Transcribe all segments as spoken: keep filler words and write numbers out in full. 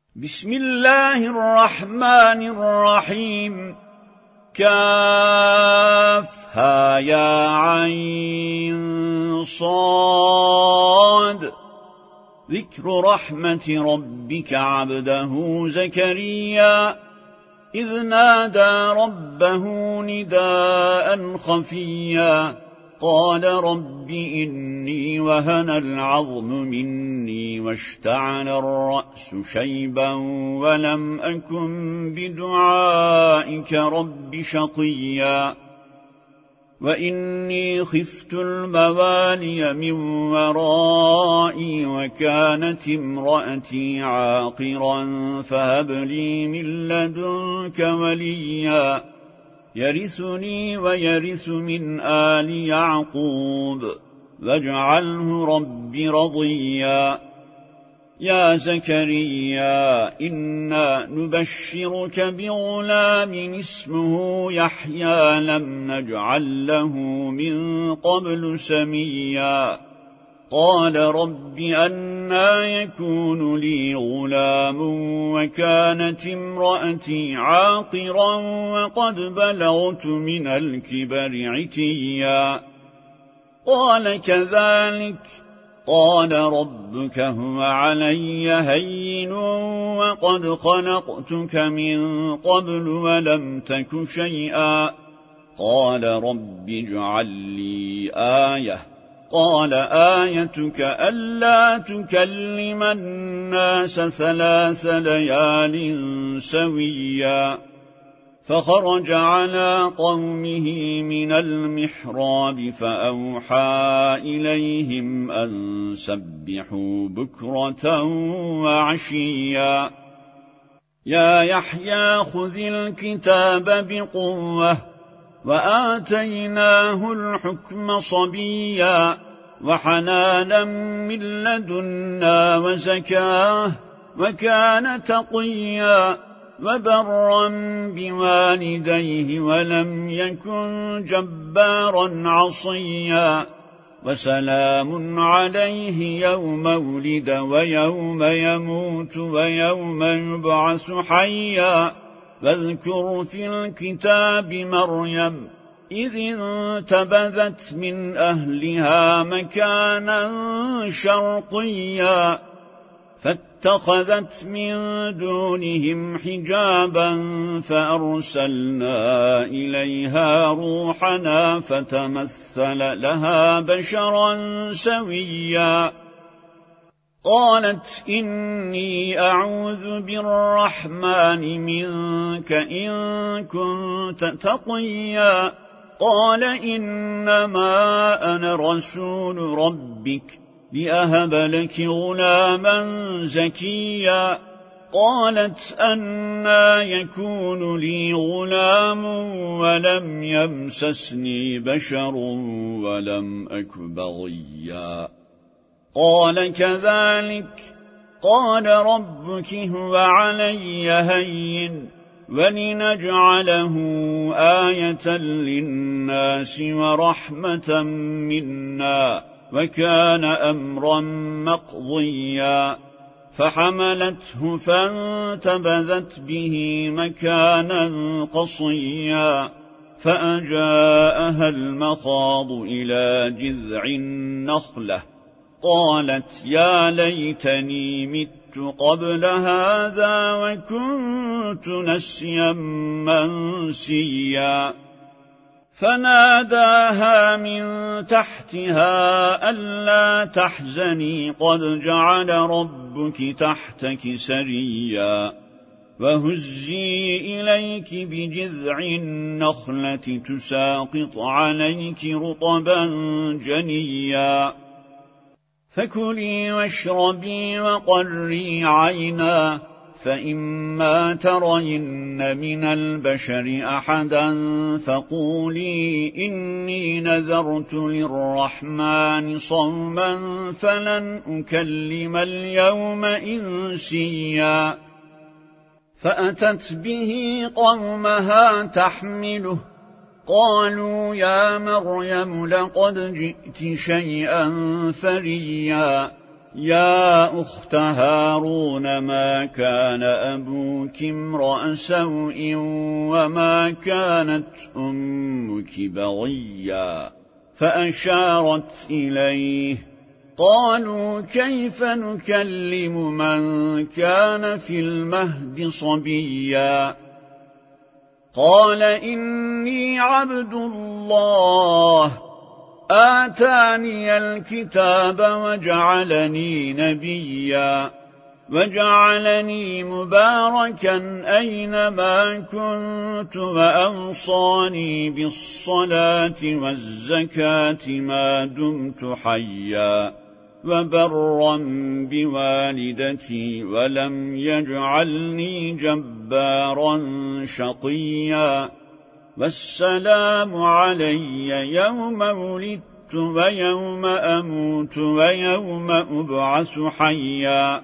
بسم الله الرحمن الرحيم. كافها يا عين صاد. ذكر رحمة ربك عبده زكريا إذ نادى ربه نداء خفيا قال رب إني وهن العظم مني واشتعل الرأس شيبا ولم أكن بدعائك رب شقيا وإني خفت الموالي من ورائي وكانت امرأتي عاقرا فهب لي من لدنك وليا يرثني ويرث من آل يعقوب واجعله رب رضيا. يا زكريا إنا نبشرك بغلام اسمه يحيى لم نجعل له من قبل سميا قال رب أنى يكون لي غلام وكانت امرأتي عاقرا وقد بلغت من الكبر عتيا قال كذلك قال ربك هو علي هين وقد خلقتك من قبل ولم تك شيئا قال رب اجعل لي آية قال آيتك ألا تكلم الناس ثلاث ليال سويا فخرج على قومه من المحراب فأوحى إليهم أن سبحوا بكرة وعشيا. يا يحيى خذ الكتاب بقوة وآتيناه الحكم صبيا وحنانا من لدنا وزكاه وكان تقيا وبرا بوالديه ولم يكن جبارا عصيا وسلام عليه يوم ولد ويوم يموت ويوم يبعث حيا واذكر في الكتاب مريم إذ انتبذت من أهلها مكانا شرقيا فاتخذت من دونهم حجابا فأرسلنا إليها روحنا فتمثل لها بشرا سويا قالت إني أعوذ بالرحمن منك إن كنت تقيا قال إنما أنا رسول ربك لأهب لك غلاما زكيا قالت أنى يكون لي غلام ولم يمسسني بشر ولم أك بغيا قال كذلك قال ربك هو علي هين ولنجعله آية للناس ورحمة منا وكان أمرا مقضيا فحملته فانتبذت به مكانا قصيا فأجاءها المخاض إلى جذع النخلة قالت يا ليتني مت قبل هذا وكنت نسيا منسيا فناداها من تحتها ألا تحزني قد جعل ربك تحتك سريا وهزي إليك بجذع النخلة تساقط عليك رطبا جنيا فكلي واشربي وقري عينا فإما ترين من البشر أحدا فقولي إني نذرت للرحمن صوما فلن أكلم اليوم إنسيا فأتت به قومها تحمله قالوا يا مريم لقد جئت شيئا فريا يا أخت هارون ما كان أبوك امرأ سوء وما كانت أمك بغيا فأشارت إليه قالوا كيف نكلم من كان في المهد صبيا قال إني عبد الله آتاني الكتاب وجعلني نبيا وجعلني مباركا أينما كنت وأوصاني بالصلاة والزكاة ما دمت حيا وبرا بوالدتي ولم يجعلني جبارا شقيا والسلام علي يوم ولدت ويوم أموت ويوم أبعث حيا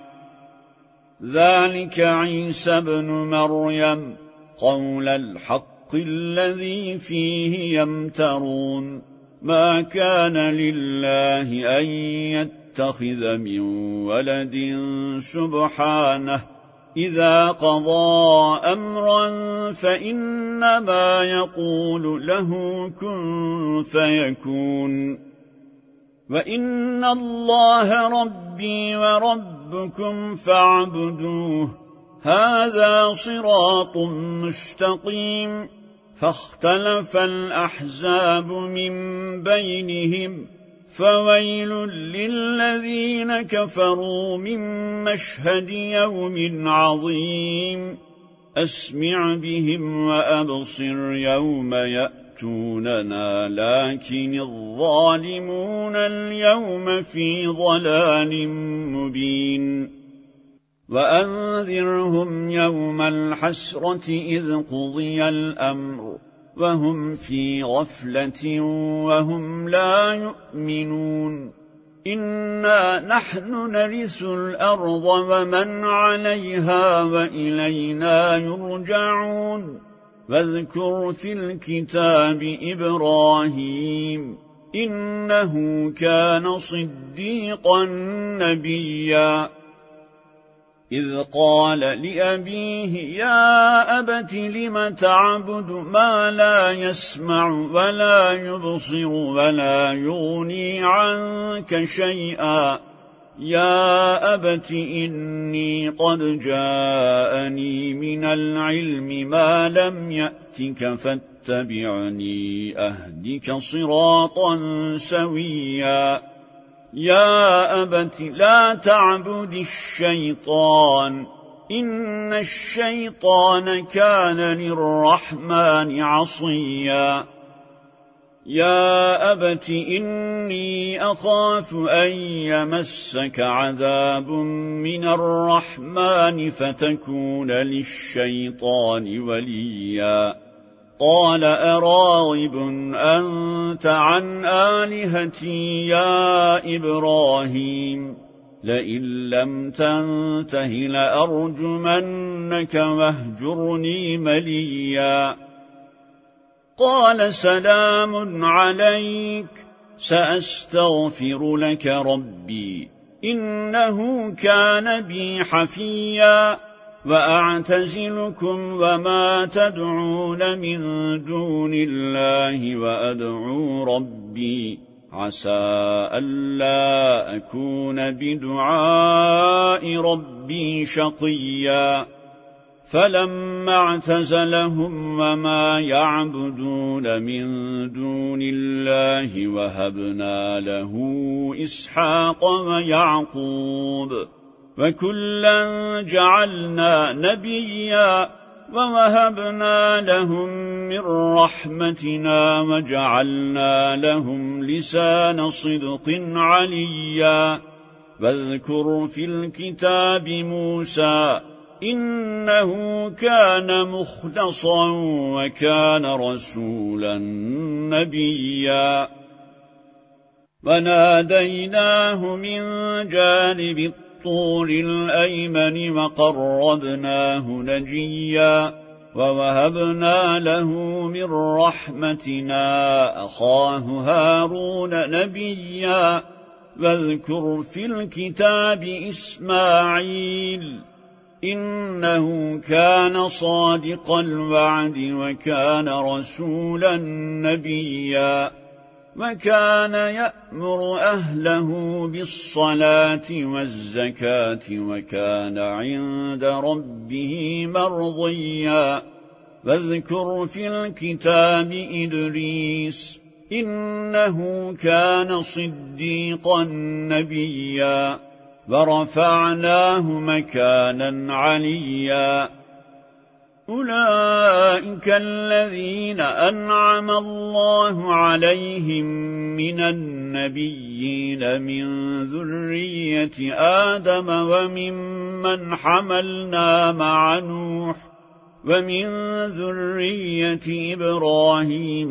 ذلك عيسى بن مريم قول الحق الذي فيه يمترون ما كان لله أن يتخذ من ولد سبحانه إذا قضى أمرا فإنما يقول له كن فيكون وإن الله ربي وربكم فاعبدوه هذا صراط مستقيم فاختلف الأحزاب من بينهم فويل للذين كفروا من مشهد يوم عظيم أسمع بهم وأبصر يوم يأتوننا لكن الظالمون اليوم في ضلال مبين وأنذرهم يوم الحسرة إذ قضي الأمر وهم في غفلة وهم لا يؤمنون إنا نحن نرث الأرض ومن عليها وإلينا يرجعون واذكر في الكتاب إبراهيم إنه كان صديقا نبيا إذ قال لأبيه يا أبت لم تعبد ما لا يسمع ولا يبصر ولا يغني عنك شيئا يا أبت إني قد جاءني من العلم ما لم يأتك فاتبعني أهدك صراطا سويا يا أبت لا تعبد الشيطان إن الشيطان كان للرحمن عصيا يا أبت إني أخاف أن يمسك عذاب من الرحمن فتكون للشيطان وليا قال أراغب أنت عن آلهتي يا إبراهيم لئن لم تنته لأرجمنك واهجرني مليا قال سلام عليك سأستغفر لك ربي إنه كان بي حفيا وأعتزلكم وما تدعون من دون الله وأدعو ربي عسى ألا أكون بدعاء ربي شقيا فلما اعتزلهم وما يعبدون من دون الله وهبنا له إسحاق ويعقوب وكلا جعلنا نبيا ووهبنا لهم من رحمتنا وجعلنا لهم لسان صدق عليا واذكر في الكتاب موسى إنه كان مخلصا وكان رسولا نبيا وناديناه من جانب الطور الأيمن وقربناه نجيا ووهبنا له من رحمتنا أخاه هارون نبيا واذكر في الكتاب إسماعيل إنه كان صادق الوعد وكان رسولا نبيا وكان يأمر أهله بالصلاة والزكاة وكان عند ربه مرضيا واذكر في الكتاب إدريس إنه كان صديقا نبيا ورفعناه مكانا عليا أولئك الذين أنعم الله عليهم من النبيين من ذرية آدم وممن حملنا مع نوح ومن ذرية إبراهيم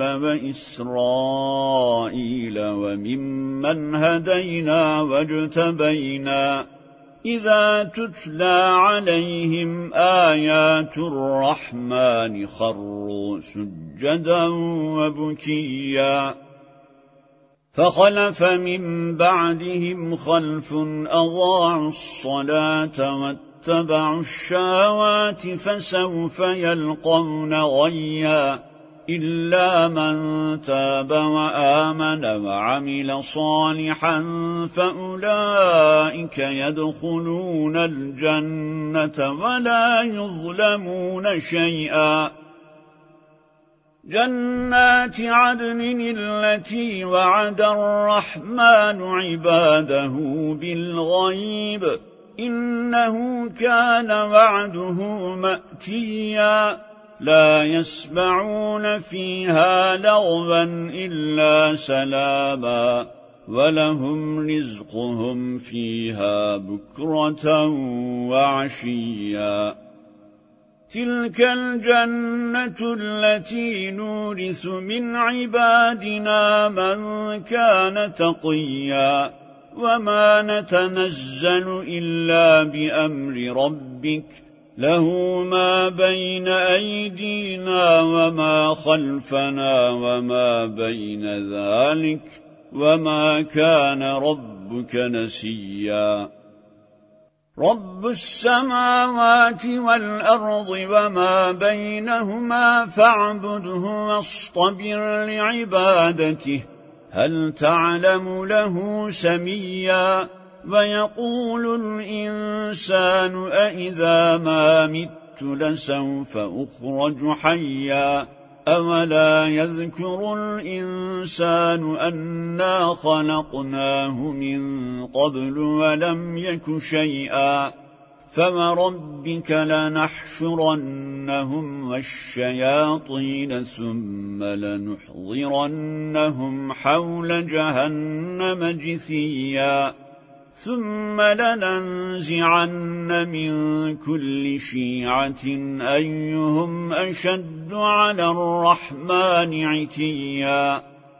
وإسرائيل وممن هدينا واجتبينا إذا تتلى عليهم آيات الرحمن خروا سجدا وبكيا فخلف من بعدهم خلف أضاعوا الصلاة واتبعوا الشهوات فسوف يلقون غيا إلا من تاب وآمن وعمل صالحا فأولئك يدخلون الجنة ولا يظلمون شيئا جنات عدن التي وعد الرحمن عباده بالغيب إنه كان وعده مأتيا لا يسمعون فيها لغوا إلا سلاما ولهم رزقهم فيها بكرة وعشيا تلك الجنة التي نورث من عبادنا من كان تقيا وما نتنزل إلا بأمر ربك له ما بين أيدينا وما خلفنا وما بين ذلك وما كان ربك نسيا رب السماوات والأرض وما بينهما فاعبده واصطبر لعبادته هل تعلم له سميا ويقول الإنسان أإذا ما مت لسوف أخرج حيا أولا يذكر الإنسان أنا خلقناه من قبل ولم يك شيئا فوربك لنحشرنهم والشياطين ثم لنحضرنهم حول جهنم جثيا ثم لننزعن من كل شيعة أيهم أشد على الرحمن عتيا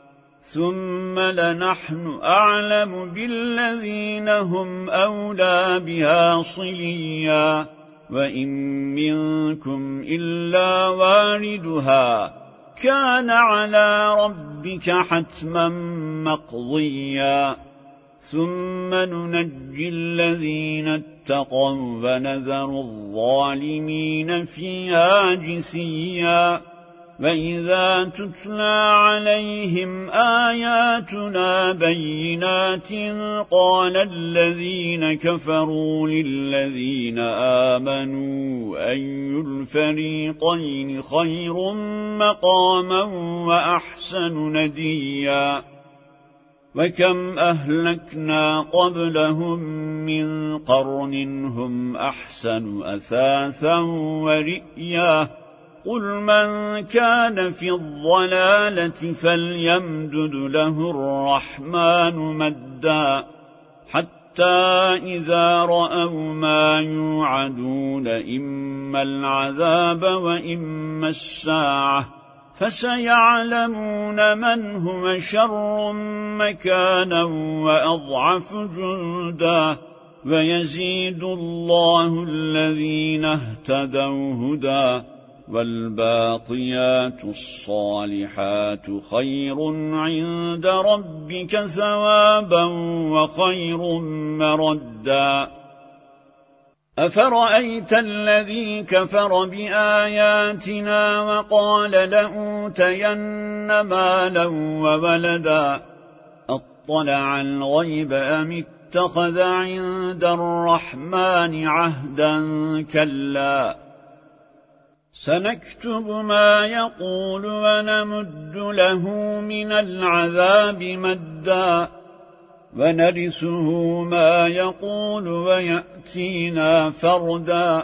ثم لنحن أعلم بالذين هم أولى بها صليا وإن منكم إلا واردها كان على ربك حتما مقضيا ثم ننجي الذين اتقوا ونذر الظالمين فيها جثيا وإذا تتلى عليهم آياتنا بينات قال الذين كفروا للذين آمنوا أي الفريقين خير مقاما وأحسن نديا وكم أهلكنا قبلهم من قرن هم أحسن أثاثا ورئيا قل من كان في الضلالة فليمدد له الرحمن مدا حتى إذا رأوا ما يوعدون إما العذاب وإما الساعة فسيعلمون من هو شر مكانا وأضعف جندا ويزيد الله الذين اهتدوا هدى والباقيات الصالحات خير عند ربك ثوابا وخير مردا. أفرأيت الذي كفر بآياتنا وقال لأوتين مالا وولدا أطلع الغيب أم اتخذ عند الرحمن عهدا كلا سنكتب ما يقول ونمد له من العذاب مدا ونرثه ما يقول ويأتينا فردا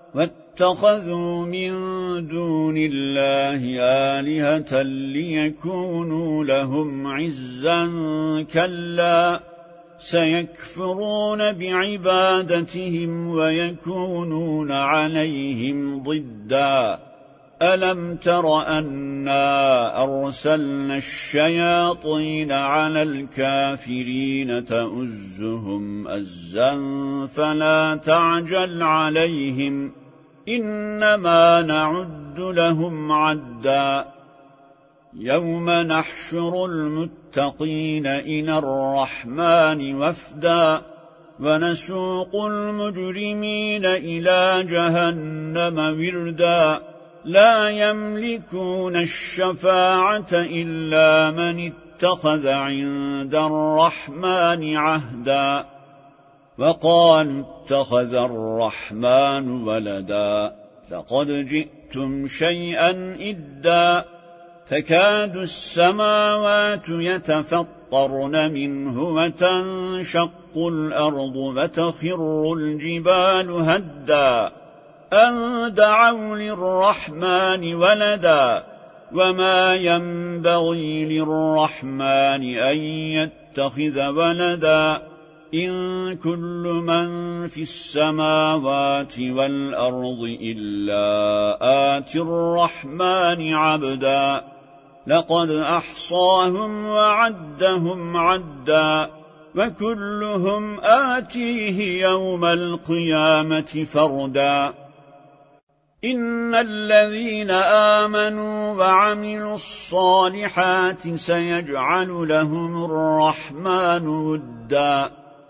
واتخذوا من دون الله آلهة ليكونوا لهم عزا كلا سيكفرون بعبادتهم ويكونون عليهم ضدا. ألم تر أنا أرسلنا الشياطين على الكافرين تؤزهم أزا فلا تعجل عليهم إنما نعد لهم عدا. يوم نحشر المتقين إلى الرحمن وفدا ونسوق المجرمين إلى جهنم وردا لا يملكون الشفاعة إلا من اتخذ عند الرحمن عهدا وقالوا اتخذ الرحمن ولدا لقد جئتم شيئا إدا تكاد السماوات يتفطرن منه وتنشق الأرض وتخر الجبال هدا أن دعوا للرحمن ولدا وما ينبغي للرحمن أن يتخذ ولدا إن كل من في السماوات والأرض إلا آتي الرحمن عبدا لقد أحصاهم وعدهم عدا وكلهم آتيه يوم القيامة فردا. إن الذين آمنوا وعملوا الصالحات سيجعل لهم الرحمن ودا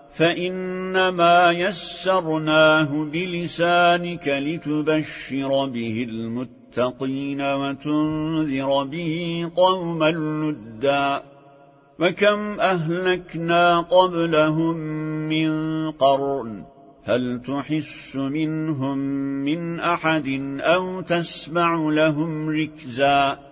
فإنما يسرناه بلسانك لتبشر به المتقين وتنذر به قوما لدا. وكم أهلكنا قبلهم من قرن هل تحس منهم من أحد أو تسمع لهم ركزا